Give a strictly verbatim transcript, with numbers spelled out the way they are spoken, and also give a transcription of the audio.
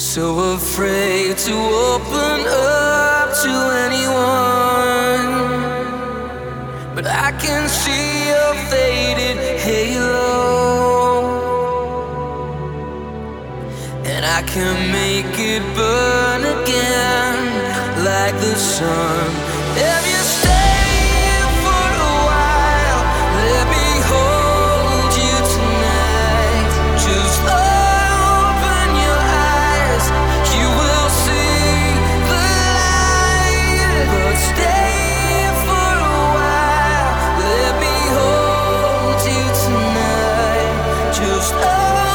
So afraid to open up to anyone, but I can see your faded halo, and I can make it burn again like the sun. If you stay for a while, let me hold you tonight. Just open your eyes, you will see the light. But stay for a while, let me hold you tonight. Just open